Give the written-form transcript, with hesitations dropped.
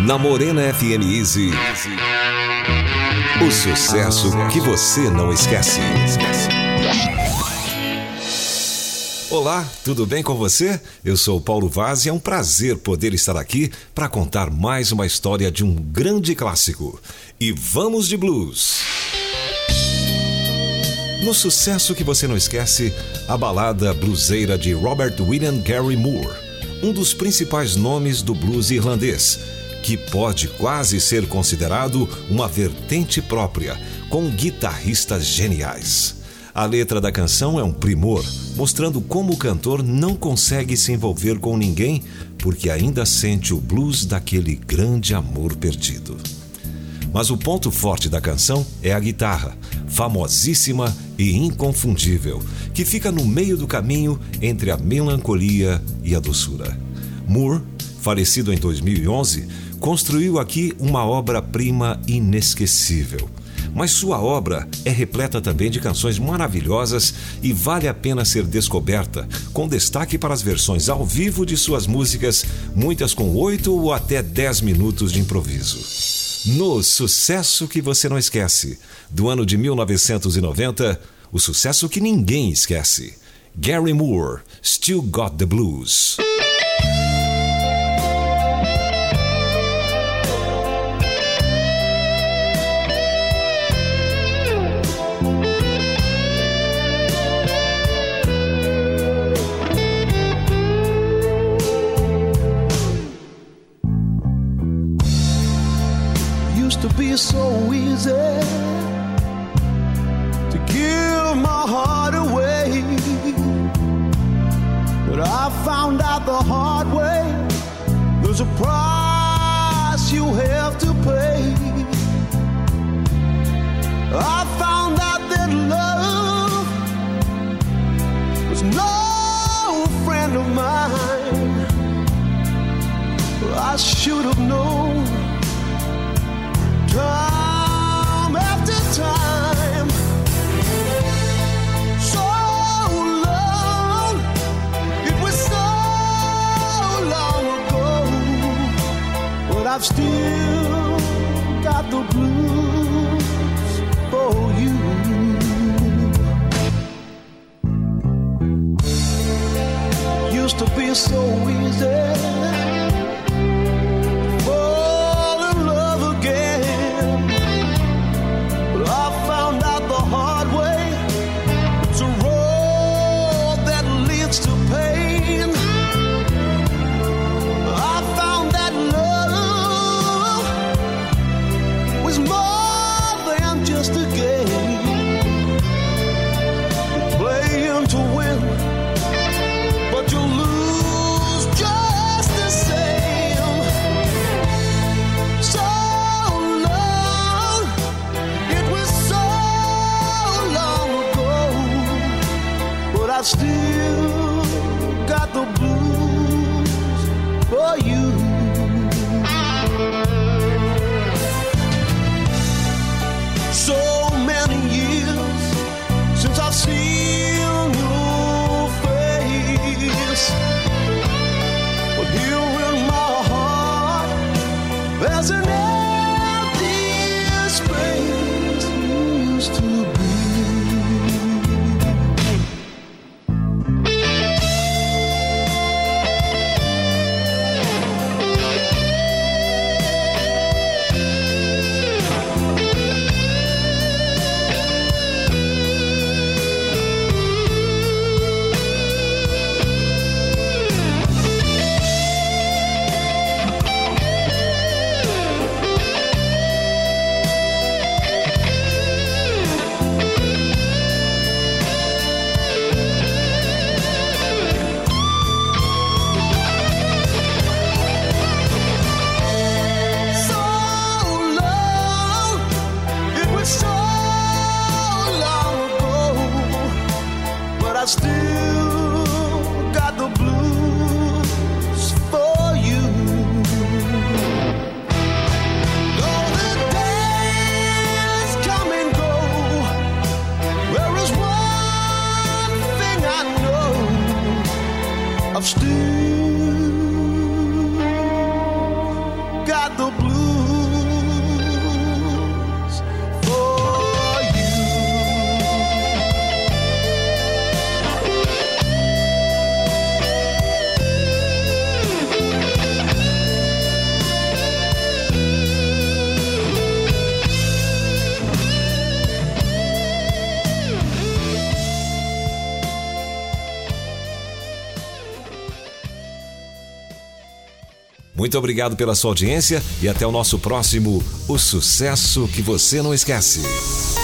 Na Morena FM Easy, o sucesso que você não esquece. Olá, tudo bem com você? Eu sou Paulo Vaz e é um prazer poder estar aqui para contar mais uma história de um grande clássico. E vamos de blues! No sucesso que você não esquece, a balada bluseira de Robert William Gary Moore, um dos principais nomes do blues irlandês, que pode quase ser considerado uma vertente própria, com guitarristas geniais. A letra da canção é um primor, mostrando como o cantor não consegue se envolver com ninguém porque ainda sente o blues daquele grande amor perdido. Mas o ponto forte da canção é a guitarra, famosíssima e inconfundível, que fica no meio do caminho entre a melancolia e a doçura. Moore, falecido em 2011, construiu aqui uma obra-prima inesquecível. Mas sua obra é repleta também de canções maravilhosas e vale a pena ser descoberta, com destaque para as versões ao vivo de suas músicas, muitas com 8 ou até 10 minutos de improviso. No Sucesso que Você Não Esquece, do ano de 1990, o sucesso que ninguém esquece. Gary Moore, Still Got the Blues. To be so easy to give my heart away, but I found out the hard way there's a price you have to pay. I found out that love was no friend of mine. I should have known time after time. So long, it was so long ago, but I've still got the blues for you. Used to be so easy still got the blues for you. So many years since I've seen your face, but here in my heart there's an empty space used to be. I still got the blues for you. Though the days come and go, there is one thing I know, I've still got the blues. Muito obrigado pela sua audiência e até o nosso próximo O Sucesso que Você Não Esquece.